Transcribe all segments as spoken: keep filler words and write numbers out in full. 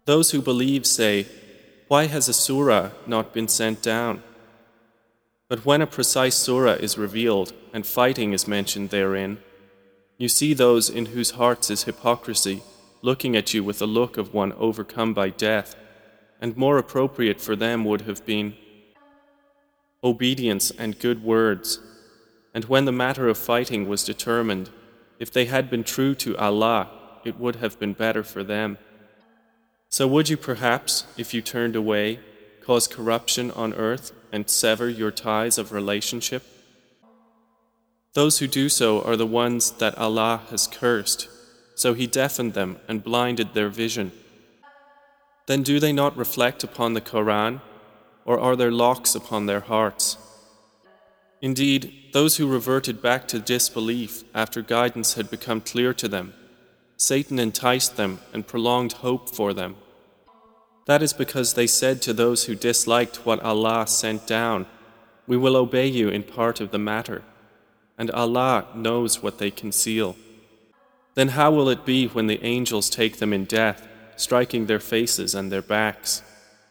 Those who believe say, "Why has a surah not been sent down?" But when a precise surah is revealed and fighting is mentioned therein, you see those in whose hearts is hypocrisy looking at you with the look of one overcome by death, and more appropriate for them would have been obedience and good words. And when the matter of fighting was determined, if they had been true to Allah, it would have been better for them. So would you perhaps, if you turned away, cause corruption on earth and sever your ties of relationship? Those who do so are the ones that Allah has cursed, so He deafened them and blinded their vision. Then do they not reflect upon the Quran, or are there locks upon their hearts? Indeed, those who reverted back to disbelief after guidance had become clear to them, Satan enticed them and prolonged hope for them. That is because they said to those who disliked what Allah sent down, "We will obey you in part of the matter," and Allah knows what they conceal. Then how will it be when the angels take them in death, striking their faces and their backs?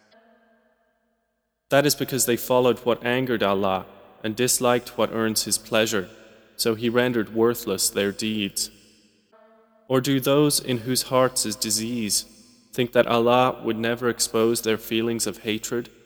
That is because they followed what angered Allah and disliked what earns His pleasure, so He rendered worthless their deeds. Or do those in whose hearts is disease think that Allah would never expose their feelings of hatred